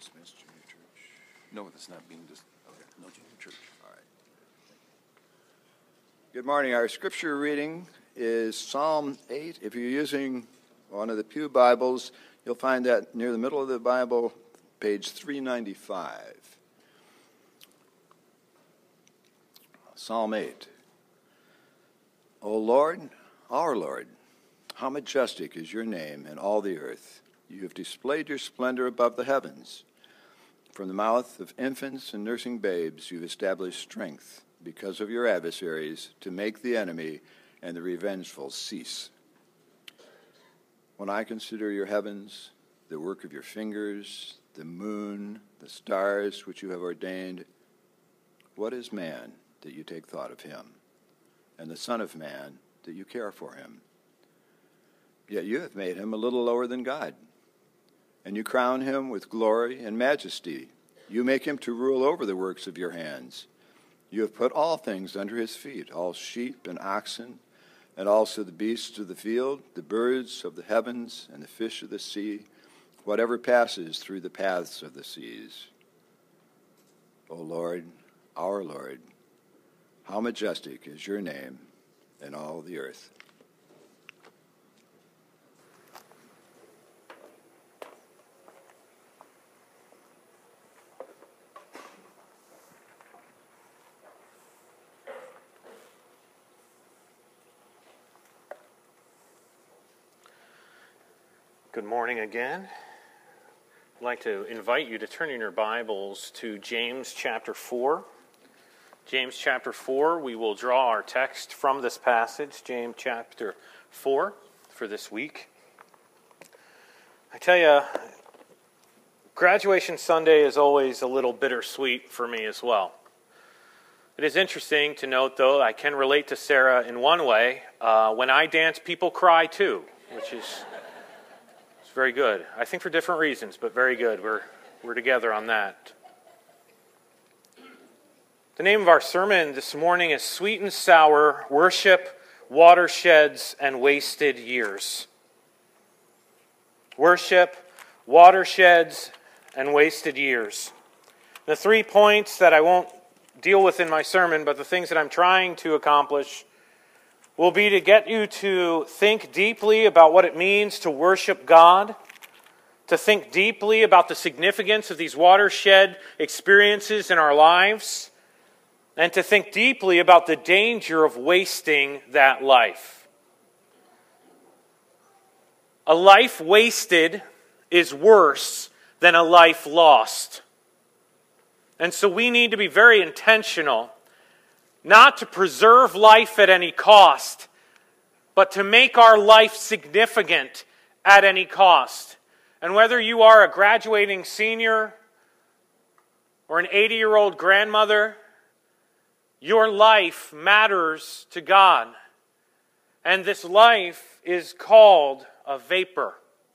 Smith's Junior Church. No, that's not being just. Okay, no junior church. All right. Good morning. Our scripture reading is Psalm 8. If you're using one of the Pew Bibles, you'll find that near the middle of the Bible, page 395. Psalm 8. O Lord, our Lord, how majestic is your name in all the earth. You have displayed your splendor above the heavens. From the mouth of infants and nursing babes you've established strength because of your adversaries to make the enemy and the revengeful cease. When I consider your heavens, the work of your fingers, the moon, the stars which you have ordained, what is man that you take thought of him, and the Son of Man that you care for him? Yet you have made him a little lower than God, and you crown him with glory and majesty. You make him to rule over the works of your hands. You have put all things under his feet, all sheep and oxen, and also the beasts of the field, the birds of the heavens, and the fish of the sea, whatever passes through the paths of the seas. O Lord, our Lord, how majestic is your name in all the earth. Good morning again. I'd like to invite you to turn in your Bibles to James chapter 4. James chapter 4, we will draw our text from this passage, James chapter 4, for this week. I tell you, graduation Sunday is always a little bittersweet for me as well. It is interesting to note, though, I can relate to Sarah in one way. When I dance, people cry too, which is very good. I think for different reasons, but very good. We're together on that. The name of our sermon this morning is Sweet and Sour, Worship, Watersheds, and Wasted Years. Worship, watersheds, and wasted years. The 3 points that I won't deal with in my sermon, but the things that I'm trying to accomplish will be to get you to think deeply about what it means to worship God, to think deeply about the significance of these watershed experiences in our lives, and to think deeply about the danger of wasting that life. A life wasted is worse than a life lost. And so we need to be very intentional, not to preserve life at any cost, but to make our life significant at any cost. And whether you are a graduating senior or an 80-year-old grandmother, your life matters to God. And this life is called a vapor,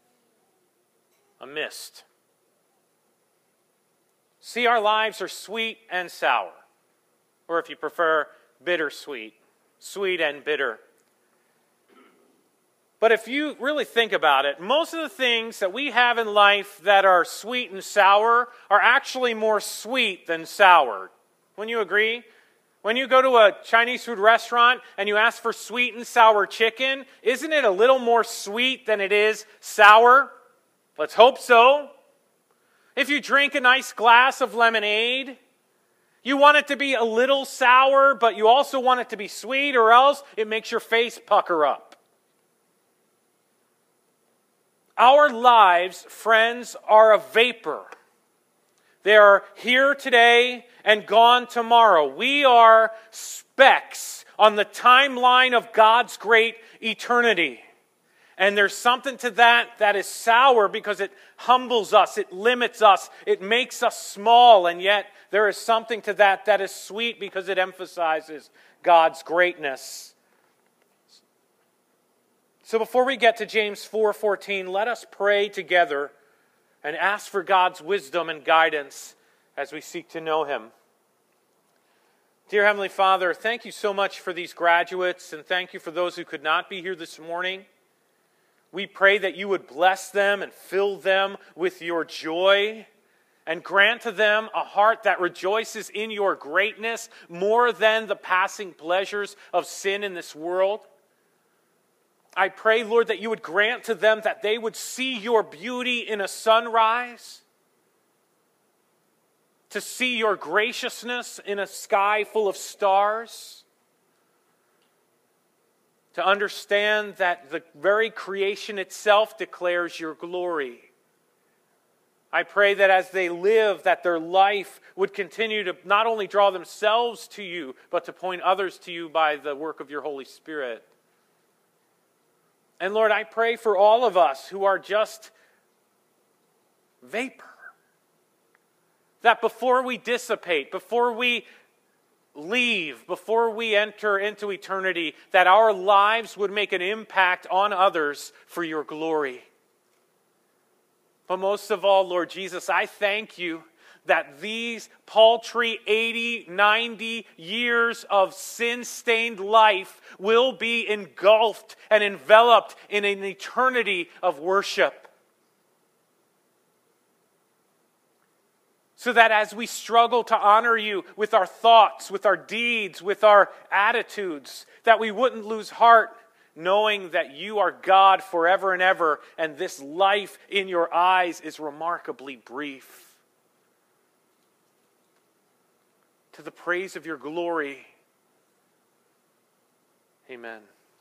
a mist. See, our lives are sweet and sour. Or if you prefer, bittersweet, sweet and bitter. But if you really think about it, most of the things that we have in life that are sweet and sour are actually more sweet than sour. Wouldn't you agree? When you go to a Chinese food restaurant and you ask for sweet and sour chicken, isn't it a little more sweet than it is sour? Let's hope so. If you drink a nice glass of lemonade, you want it to be a little sour, but you also want it to be sweet, or else it makes your face pucker up. Our lives, friends, are a vapor. They are here today and gone tomorrow. We are specks on the timeline of God's great eternity. And there's something to that is sour because it humbles us, it limits us, it makes us small, and yet there is something to that is sweet because it emphasizes God's greatness. So before we get to James 4:14, let us pray together and ask for God's wisdom and guidance as we seek to know Him. Dear Heavenly Father, thank you so much for these graduates, and thank you for those who could not be here this morning. We pray that you would bless them and fill them with your joy, and grant to them a heart that rejoices in your greatness more than the passing pleasures of sin in this world. I pray, Lord, that you would grant to them that they would see your beauty in a sunrise, to see your graciousness in a sky full of stars, to understand that the very creation itself declares your glory. I pray that as they live, that their life would continue to not only draw themselves to you, but to point others to you by the work of your Holy Spirit. And Lord, I pray for all of us who are just vapor, that before we dissipate, before we leave, before we enter into eternity, that our lives would make an impact on others for your glory. But most of all, Lord Jesus, I thank you that these paltry 80, 90 years of sin-stained life will be engulfed and enveloped in an eternity of worship. So that as we struggle to honor you with our thoughts, with our deeds, with our attitudes, that we wouldn't lose heart, knowing that you are God forever and ever, and this life in your eyes is remarkably brief. To the praise of your glory. Amen.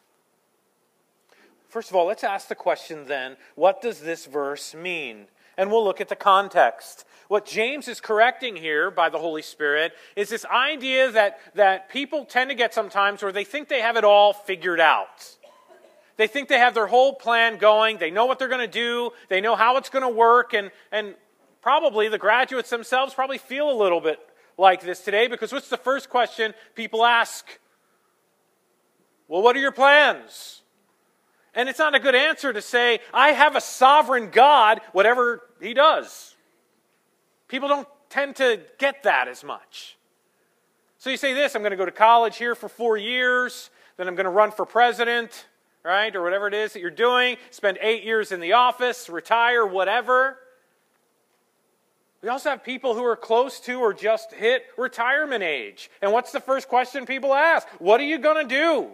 First of all, let's ask the question then, what does this verse mean? And we'll look at the context. What James is correcting here by the Holy Spirit is this idea that people tend to get sometimes where they think they have it all figured out. They think they have their whole plan going. They know what they're going to do. They know how it's going to work. And probably the graduates themselves probably feel a little bit like this today, because what's the first question people ask? Well, what are your plans? And it's not a good answer to say, I have a sovereign God, whatever he does. People don't tend to get that as much. So you say this, I'm going to go to college here for 4 years, then I'm going to run for president, right, or whatever it is that you're doing, spend 8 years in the office, retire, whatever. We also have people who are close to or just hit retirement age. And what's the first question people ask? What are you going to do?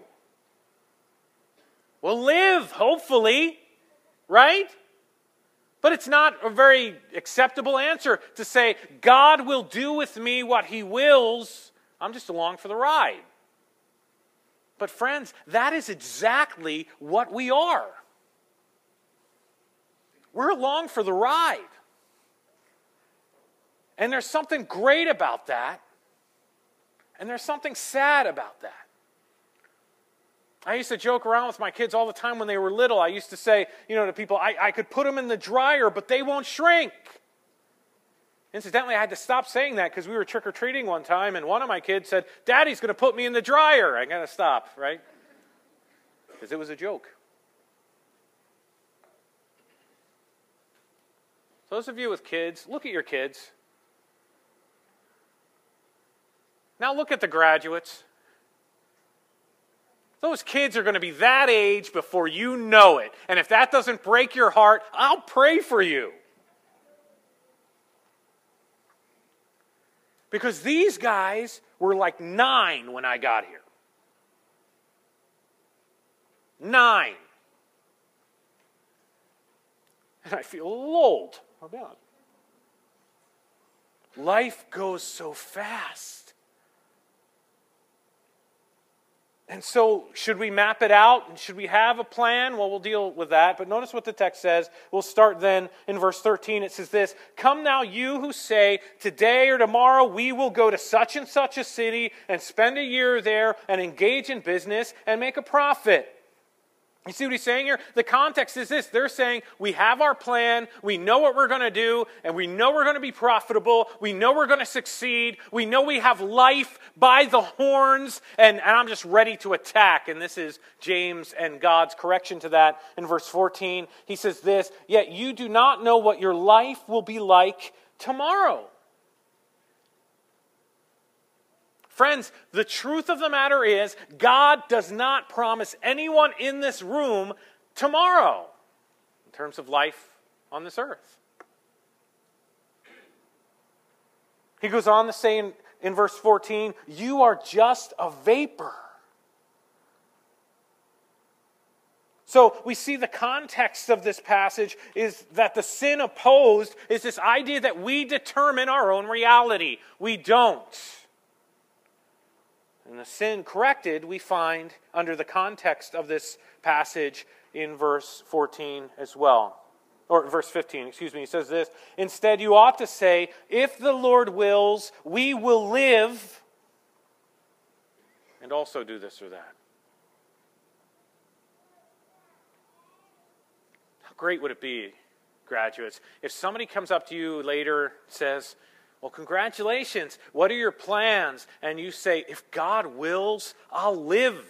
Well, live, hopefully, right? But it's not a very acceptable answer to say, God will do with me what he wills. I'm just along for the ride. But friends, that is exactly what we are. We're along for the ride. And there's something great about that. And there's something sad about that. I used to joke around with my kids all the time when they were little. I used to say, to people, I could put them in the dryer, but they won't shrink. Incidentally, I had to stop saying that because we were trick-or-treating one time, and one of my kids said, Daddy's going to put me in the dryer. I got to stop, right? Because it was a joke. Those of you with kids, look at your kids. Now look at the graduates. Those kids are going to be that age before you know it. And if that doesn't break your heart, I'll pray for you. Because these guys were like 9 when I got here. 9. And I feel a little old. How about it? Life goes so fast. And so, should we map it out? And should we have a plan? Well, we'll deal with that. But notice what the text says. We'll start then in verse 13. It says this, "Come now, you who say, today or tomorrow we will go to such and such a city and spend a year there and engage in business and make a profit." You see what he's saying here? The context is this. They're saying, we have our plan, we know what we're going to do, and we know we're going to be profitable, we know we're going to succeed, we know we have life by the horns, and I'm just ready to attack. And this is James and God's correction to that in verse 14. He says this, "Yet you do not know what your life will be like tomorrow." Friends, the truth of the matter is, God does not promise anyone in this room tomorrow in terms of life on this earth. He goes on to say in verse 14, you are just a vapor. So we see the context of this passage is that the sin opposed is this idea that we determine our own reality. We don't. And the sin corrected we find under the context of this passage in verse 14 as well. Or verse 15, he says this, instead you ought to say, if the Lord wills, we will live and also do this or that. Great would it be, graduates, if somebody comes up to you later and says, well, congratulations, what are your plans? And you say, if God wills, I'll live.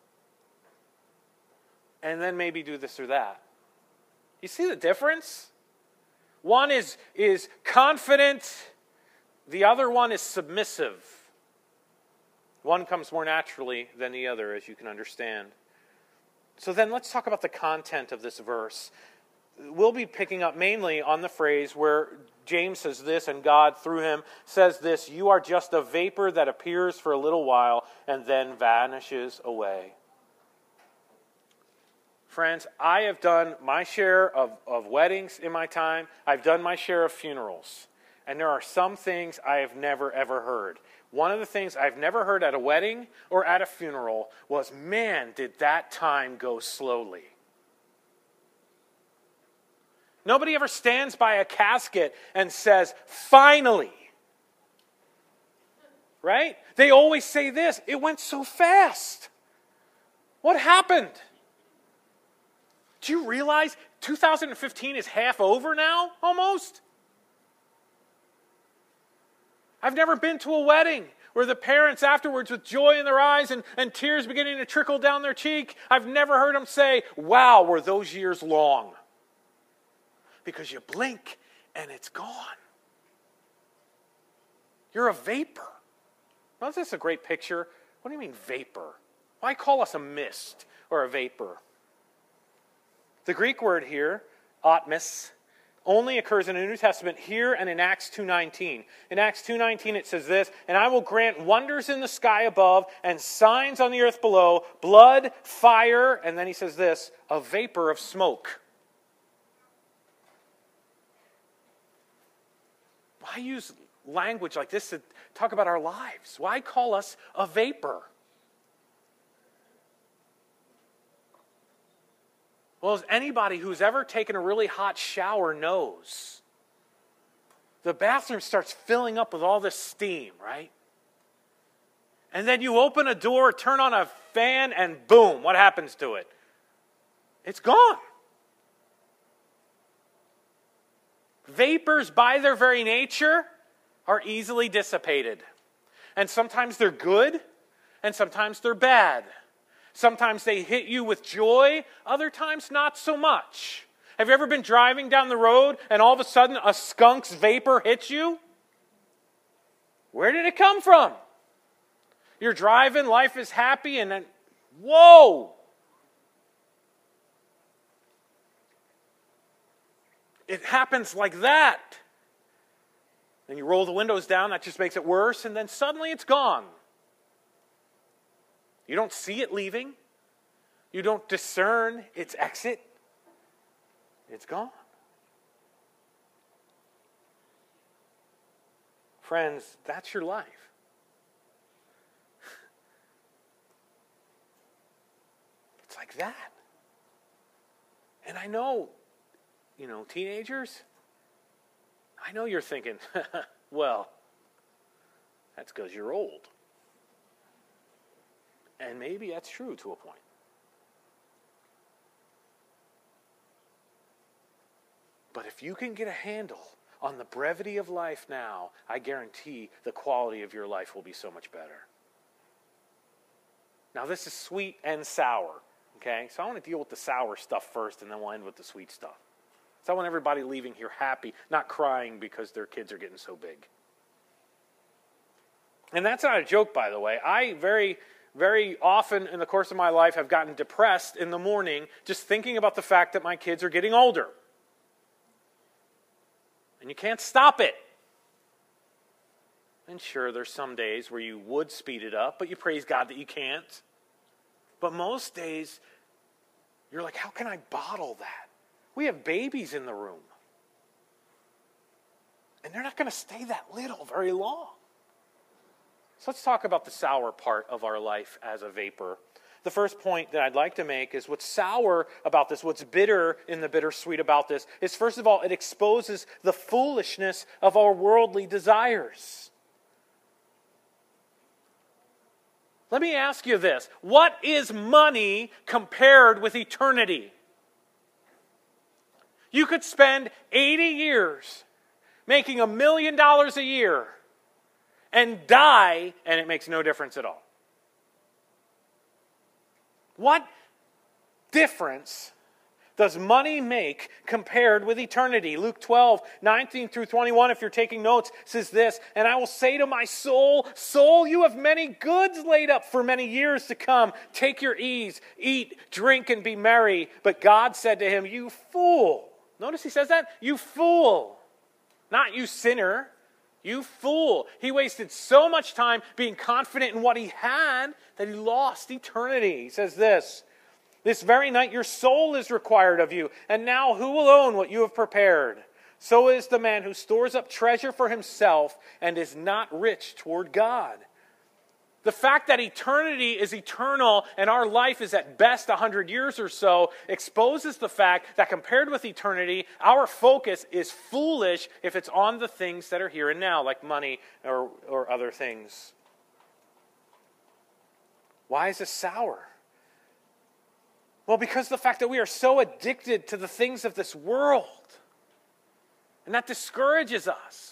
And then maybe do this or that. You see the difference? One is confident, the other one is submissive. One comes more naturally than the other, as you can understand. So then let's talk about the content of this verse. We'll be picking up mainly on the phrase where James says this, and God through him says this, you are just a vapor that appears for a little while and then vanishes away. Friends, I have done my share of weddings in my time. I've done my share of funerals. And there are some things I have never, ever heard. One of the things I've never heard at a wedding or at a funeral was, man, did that time go slowly. Nobody ever stands by a casket and says, finally. Right? They always say this, it went so fast. What happened? Do you realize 2015 is half over now, almost? I've never been to a wedding where the parents afterwards with joy in their eyes and tears beginning to trickle down their cheek, I've never heard them say, wow, were those years long. Because you blink and it's gone. You're a vapor. Now, isn't this a great picture? What do you mean vapor? Why call us a mist or a vapor? The Greek word here, atmos, only occurs in the New Testament here and in Acts 2:19. In Acts 2:19 it says this, and I will grant wonders in the sky above and signs on the earth below, blood, fire, and then he says this, a vapor of smoke. Why use language like this to talk about our lives? Why call us a vapor? Well, as anybody who's ever taken a really hot shower knows, the bathroom starts filling up with all this steam, right? And then you open a door, turn on a fan, and boom, what happens to it? It's gone. Vapors, by their very nature, are easily dissipated. And sometimes they're good, and sometimes they're bad. Sometimes they hit you with joy, other times not so much. Have you ever been driving down the road, and all of a sudden a skunk's vapor hits you? Where did it come from? You're driving, life is happy, and then, whoa! It happens like that. And you roll the windows down, that just makes it worse, and then suddenly it's gone. You don't see it leaving. You don't discern its exit. It's gone. Friends, that's your life. It's like that. And I know, teenagers, I know you're thinking, well, that's because you're old. And maybe that's true to a point. But if you can get a handle on the brevity of life now, I guarantee the quality of your life will be so much better. Now, this is sweet and sour, okay? So I want to deal with the sour stuff first, and then we'll end with the sweet stuff. So I want everybody leaving here happy, not crying because their kids are getting so big. And that's not a joke, by the way. I very often in the course of my life have gotten depressed in the morning just thinking about the fact that my kids are getting older. And you can't stop it. And sure, there's some days where you would speed it up, but you praise God that you can't. But most days, you're like, how can I bottle that? We have babies in the room. And they're not going to stay that little very long. So let's talk about the sour part of our life as a vapor. The first point that I'd like to make is what's sour about this, what's bitter in the bittersweet about this, is first of all, it exposes the foolishness of our worldly desires. Let me ask you this. What is money compared with eternity? You could spend 80 years making $1 million a year and die, and it makes no difference at all. What difference does money make compared with eternity? Luke 12, 19 through 21, if you're taking notes, says this, "And I will say to my soul, soul, you have many goods laid up for many years to come. Take your ease, eat, drink, and be merry." But God said to him, "You fool." Notice he says that? "You fool." Not you sinner. You fool. He wasted so much time being confident in what he had that he lost eternity. He says this, "This very night your soul is required of you, and now who will own what you have prepared? So is the man who stores up treasure for himself and is not rich toward God." The fact that eternity is eternal and our life is at best 100 years or so exposes the fact that compared with eternity, our focus is foolish if it's on the things that are here and now, like money or other things. Why is this sour? Well, because of the fact that we are so addicted to the things of this world. And that discourages us.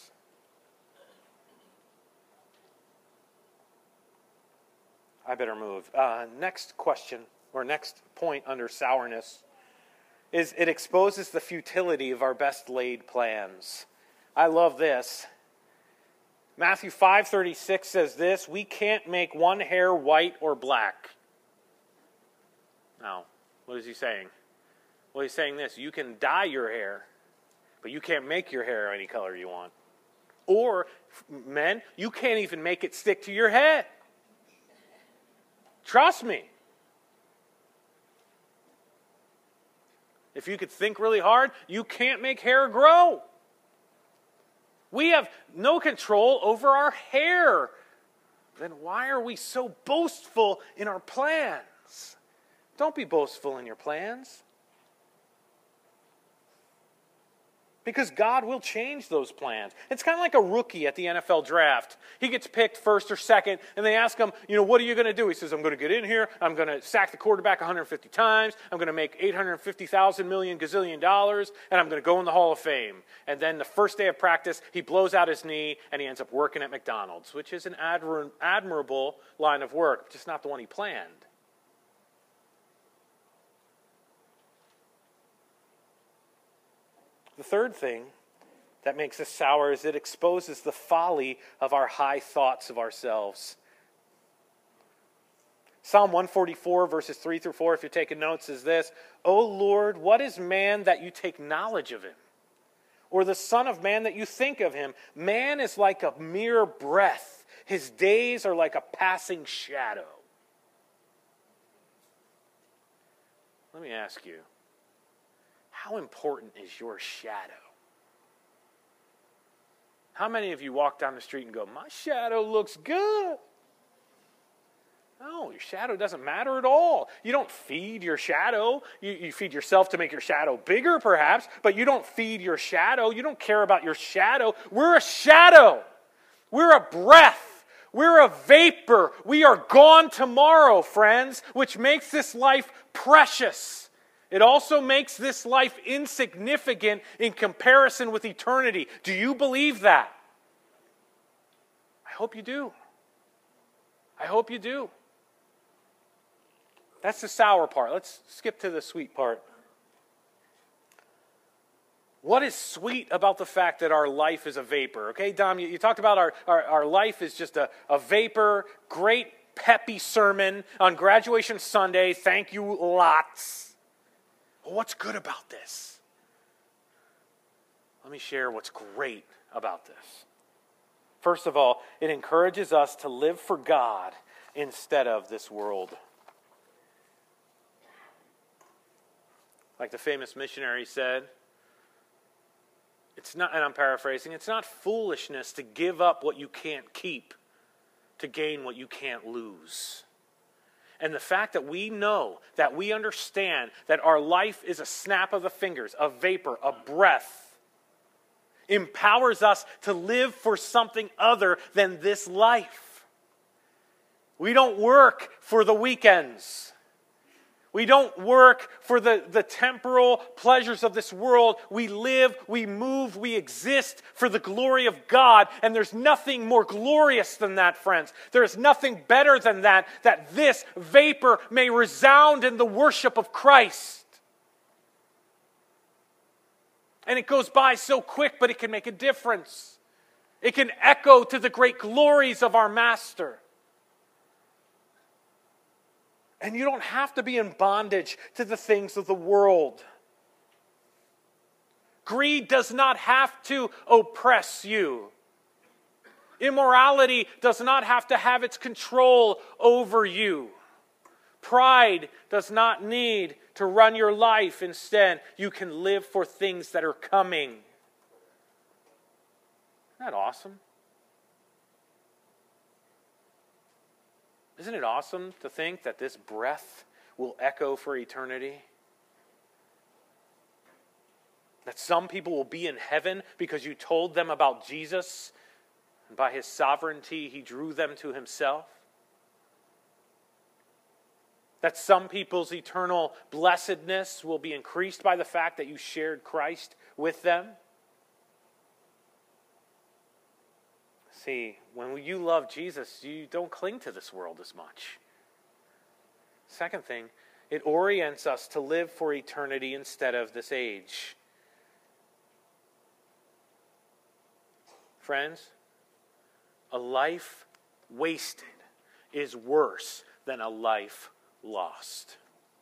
I better move. Next question, or next point under sourness, is it exposes the futility of our best laid plans. I love this. Matthew 5:36 says this, "We can't make one hair white or black." Now, what is he saying? Well, he's saying this, you can dye your hair, but you can't make your hair any color you want. Or, men, you can't even make it stick to your head. Trust me. If you could think really hard, you can't make hair grow. We have no control over our hair. Then why are we so boastful in our plans? Don't be boastful in your plans. Because God will change those plans. It's kind of like a rookie at the NFL draft. He gets picked first or second, and they ask him, what are you going to do? He says, I'm going to get in here, I'm going to sack the quarterback 150 times, I'm going to make $850,000 million gazillion dollars, and I'm going to go in the Hall of Fame. And then the first day of practice, he blows out his knee, and he ends up working at McDonald's, which is an admirable line of work, just not the one he planned. The third thing that makes us sour is it exposes the folly of our high thoughts of ourselves. Psalm 144, verses 3 through 4, if you're taking notes, is this, "O Lord, what is man that you take knowledge of him? Or the son of man that you think of him? Man is like a mere breath. His days are like a passing shadow." Let me ask you, how important is your shadow? How many of you walk down the street and go, my shadow looks good? No, your shadow doesn't matter at all. You don't feed your shadow. You feed yourself to make your shadow bigger, perhaps, but you don't feed your shadow. You don't care about your shadow. We're a shadow. We're a breath. We're a vapor. We are gone tomorrow, friends, which makes this life precious. It also makes this life insignificant in comparison with eternity. Do you believe that? I hope you do. I hope you do. That's the sour part. Let's skip to the sweet part. What is sweet about the fact that our life is a vapor? Okay, Dom, you talked about our life is just a vapor. Great peppy sermon on graduation Sunday. Thank you lots. Well, what's good about this? Let me share what's great about this. First of all, it encourages us to live for God instead of this world. Like the famous missionary said, it's not, and I'm paraphrasing, it's not foolishness to give up what you can't keep to gain what you can't lose. And the fact that we know, that we understand that our life is a snap of the fingers, a vapor, a breath, empowers us to live for something other than this life. We don't work for the weekends. We don't work for the temporal pleasures of this world. We live, we move, we exist for the glory of God. And there's nothing more glorious than that, friends. There is nothing better than that this vapor may resound in the worship of Christ. And it goes by so quick, but it can make a difference. It can echo to the great glories of our Master. And you don't have to be in bondage to the things of the world. Greed does not have to oppress you. Immorality does not have to have its control over you. Pride does not need to run your life. Instead, you can live for things that are coming. Isn't that awesome? Isn't it awesome to think that this breath will echo for eternity? That some people will be in heaven because you told them about Jesus, and by his sovereignty, he drew them to himself? That some people's eternal blessedness will be increased by the fact that you shared Christ with them? See, when you love Jesus, you don't cling to this world as much. Second thing, it orients us to live for eternity instead of this age. Friends, a life wasted is worse than a life lost.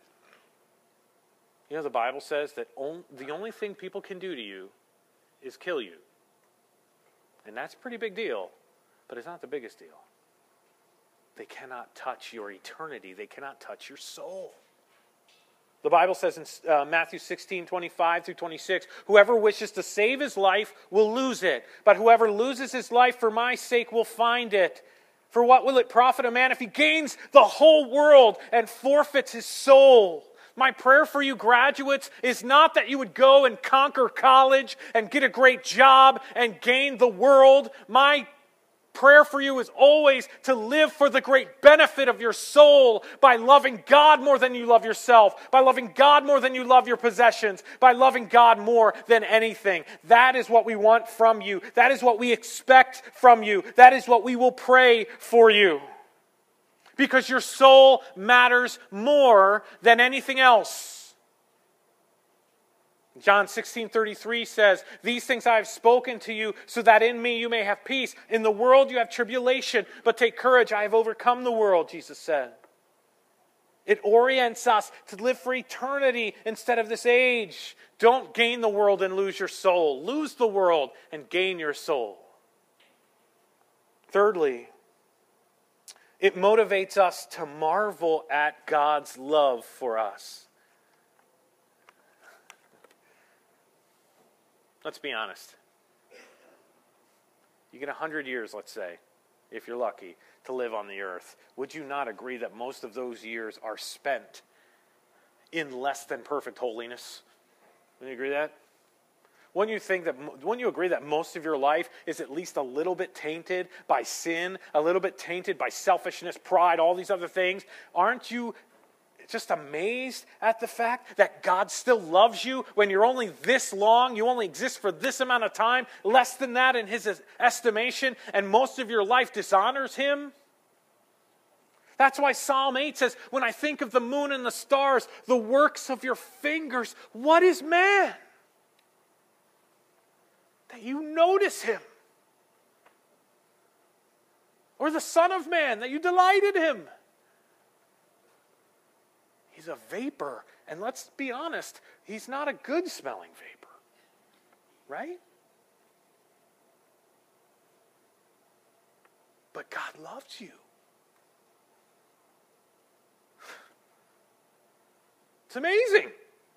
You know, the Bible says that the only thing people can do to you is kill you. And that's a pretty big deal, but it's not the biggest deal. They cannot touch your eternity. They cannot touch your soul. The Bible says in Matthew 16:25 through 26, whoever wishes to save his life will lose it, but whoever loses his life for my sake will find it. For what will it profit a man if he gains the whole world and forfeits his soul? My prayer for you graduates is not that you would go and conquer college and get a great job and gain the world. My prayer for you is always to live for the great benefit of your soul by loving God more than you love yourself, by loving God more than you love your possessions, by loving God more than anything. That is what we want from you. That is what we expect from you. That is what we will pray for you. Because your soul matters more than anything else. John 16:33 says, these things I have spoken to you so that in me you may have peace. In the world you have tribulation, but take courage, I have overcome the world, Jesus said. It orients us to live for eternity instead of this age. Don't gain the world and lose your soul. Lose the world and gain your soul. Thirdly, it motivates us to marvel at God's love for us. Let's be honest. You get 100 years, let's say, if you're lucky, to live on the earth. Would you not agree that most of those years are spent in less than perfect holiness? Would you agree that? Wouldn't you agree that most of your life is at least a little bit tainted by sin, a little bit tainted by selfishness, pride, all these other things? Aren't you just amazed at the fact that God still loves you when you're only this long, you only exist for this amount of time, less than that in his estimation, and most of your life dishonors him? That's why Psalm 8 says, when I think of the moon and the stars, the works of your fingers, what is man? That you notice him. Or the Son of Man, that you delight in him. He's a vapor. And let's be honest, he's not a good smelling vapor. Right? but God loves you. It's amazing.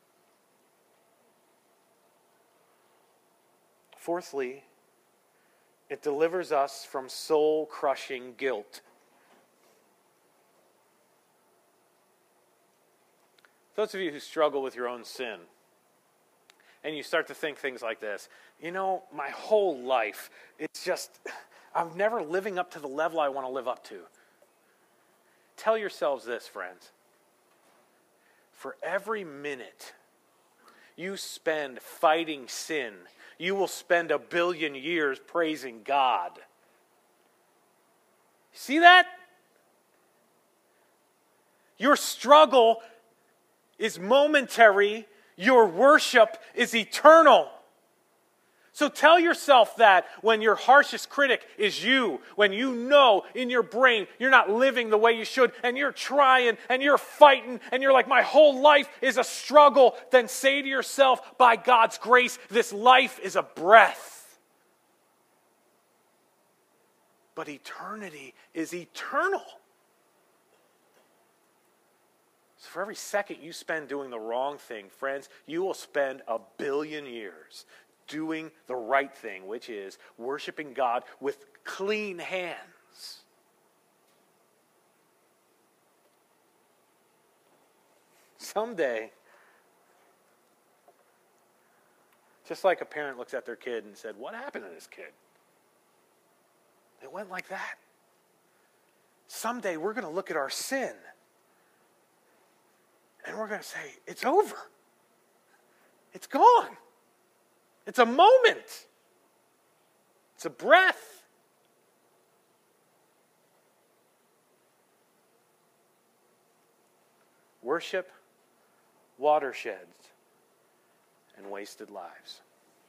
Fourthly, it delivers us from soul-crushing guilt. Those of you who struggle with your own sin, and you start to think things like this, my whole life, it's just, I'm never living up to the level I want to live up to. Tell yourselves this, friends. For every minute you spend fighting sin, you will spend 1 billion years praising God. See that? Your struggle is momentary. Your worship is eternal. So tell yourself that when your harshest critic is you, when you know in your brain you're not living the way you should, and you're trying, and you're fighting, and you're like, my whole life is a struggle, then say to yourself, by God's grace, this life is a breath. But eternity is eternal. So for every second you spend doing the wrong thing, friends, you will spend 1 billion years doing the right thing, which is worshiping God with clean hands. Someday, just like a parent looks at their kid and said, what happened to this kid? It went like that. Someday we're going to look at our sin and we're going to say, it's over. It's gone. It's a moment. It's a breath. Worship, watersheds, and wasted lives.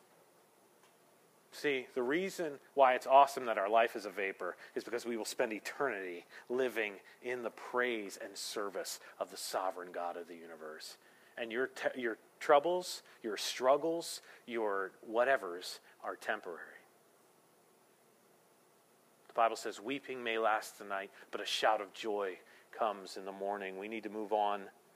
See, the reason why it's awesome that our life is a vapor is because we will spend eternity living in the praise and service of the sovereign God of the universe. And your troubles, your struggles, your whatevers are temporary. The Bible says, weeping may last the night, but a shout of joy comes in the morning. We need to move on.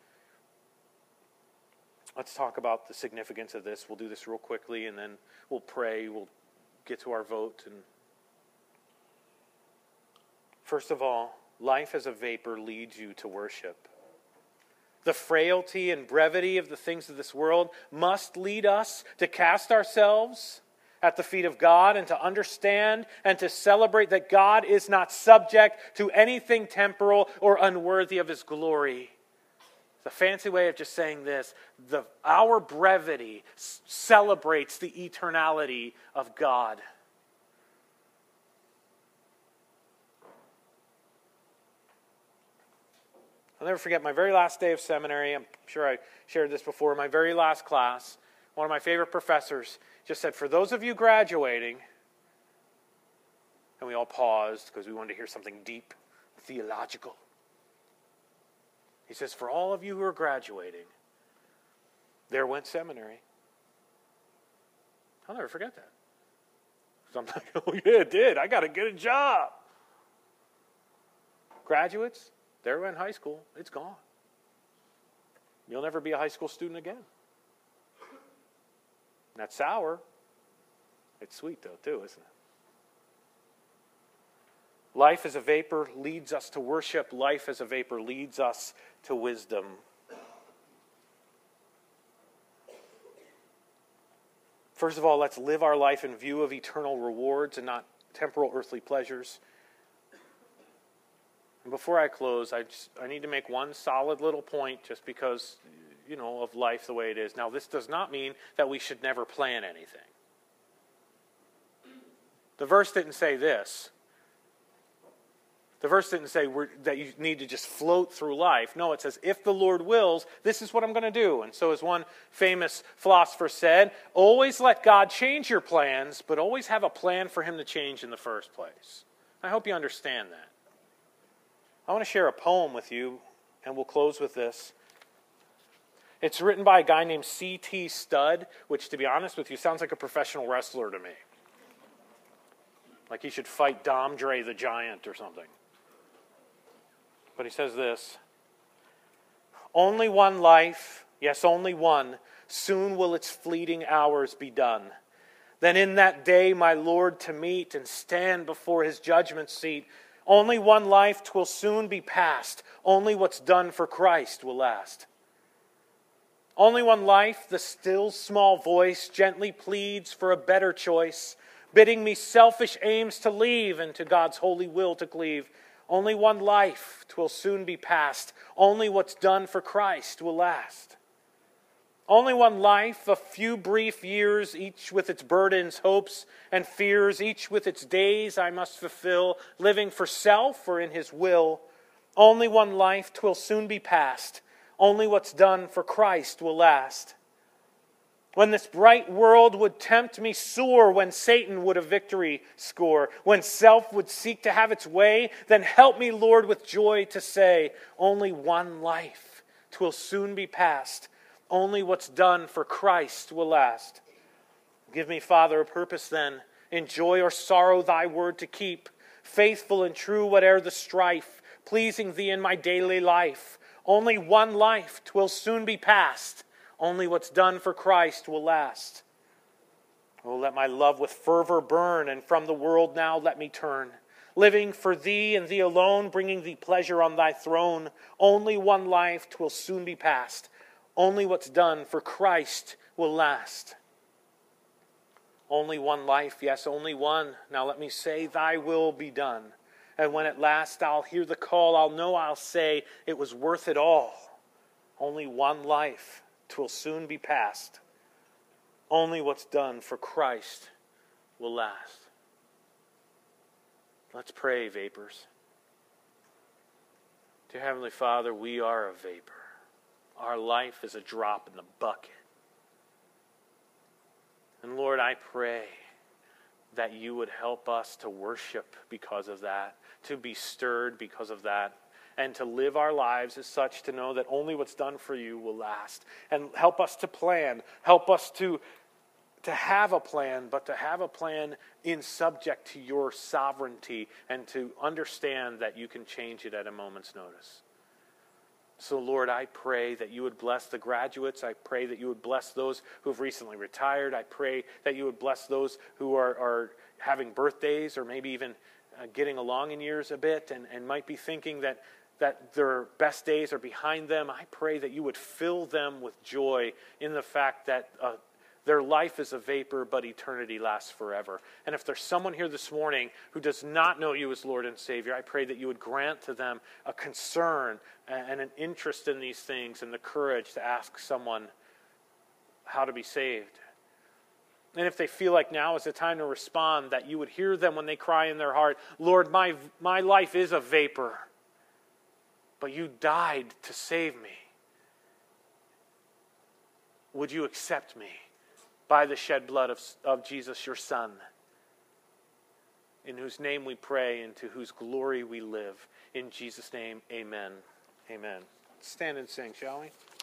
Let's talk about the significance of this. We'll do this real quickly, and then we'll pray. We'll get to our vote. And first of all, life as a vapor leads you to worship. The frailty and brevity of the things of this world must lead us to cast ourselves at the feet of God and to understand and to celebrate that God is not subject to anything temporal or unworthy of His glory. It's a fancy way of just saying this. Our brevity celebrates the eternality of God. I'll never forget my very last day of seminary. I'm sure I shared this before. My very last class, one of my favorite professors just said, for those of you graduating, and we all paused because we wanted to hear something deep, theological. He says, for all of you who are graduating, there went seminary. I'll never forget that. So I'm like, oh yeah, it did. I got to get a job. Graduates, there went high school. It's gone. You'll never be a high school student again. And that's sour. It's sweet though, too, isn't it? Life as a vapor leads us to worship. Life as a vapor leads us to wisdom. First of all, let's live our life in view of eternal rewards and not temporal earthly pleasures. And before I close, I need to make one solid little point just because, of life the way it is. Now, this does not mean that we should never plan anything. The verse didn't say this. The verse didn't say that you need to just float through life. No, it says, if the Lord wills, this is what I'm going to do. And so as one famous philosopher said, always let God change your plans, but always have a plan for Him to change in the first place. I hope you understand that. I want to share a poem with you, and we'll close with this. It's written by a guy named C.T. Studd, which, to be honest with you, sounds like a professional wrestler to me. Like he should fight Domdre the giant or something. But he says this, only one life, yes, only one, soon will its fleeting hours be done. Then in that day my Lord to meet and stand before his judgment seat. Only one life, 'twill soon be past. Only what's done for Christ will last. Only one life, the still small voice gently pleads for a better choice, bidding me selfish aims to leave and to God's holy will to cleave. Only one life, 'twill soon be past. Only what's done for Christ will last. Only one life, a few brief years, each with its burdens, hopes, and fears, each with its days I must fulfill, living for self or in his will. Only one life, 'twill soon be past. Only what's done for Christ will last. When this bright world would tempt me sore, when Satan would a victory score, when self would seek to have its way, then help me, Lord, with joy to say, only one life, 'twill soon be past. Only what's done for Christ will last. Give me, Father, a purpose then, in joy or sorrow thy word to keep, faithful and true whate'er the strife, pleasing thee in my daily life. Only one life, 'twill soon be past. Only what's done for Christ will last. Oh, let my love with fervor burn, and from the world now let me turn, living for thee and thee alone, bringing thee pleasure on thy throne. Only one life, 'twill soon be past. Only what's done for Christ will last. Only one life, yes, only one. Now let me say, thy will be done. And when at last I'll hear the call, I'll know I'll say, it was worth it all. Only one life, 'twill soon be past. Only what's done for Christ will last. Let's pray, vapors. Dear Heavenly Father, we are a vapor. Our life is a drop in the bucket. And Lord, I pray that you would help us to worship because of that, to be stirred because of that, and to live our lives as such to know that only what's done for you will last. And help us to plan. Help us to have a plan, but to have a plan in subject to your sovereignty and to understand that you can change it at a moment's notice. So, Lord, I pray that you would bless the graduates. I pray that you would bless those who have recently retired. I pray that you would bless those who are having birthdays or maybe even getting along in years a bit and might be thinking that their best days are behind them. I pray that you would fill them with joy in the fact that their life is a vapor, but eternity lasts forever. And if there's someone here this morning who does not know you as Lord and Savior, I pray that you would grant to them a concern and an interest in these things and the courage to ask someone how to be saved. And if they feel like now is the time to respond, that you would hear them when they cry in their heart, Lord, my life is a vapor, but you died to save me. Would you accept me? By the shed blood of Jesus, your Son, in whose name we pray and to whose glory we live. In Jesus' name, amen. Amen. Stand and sing, shall we?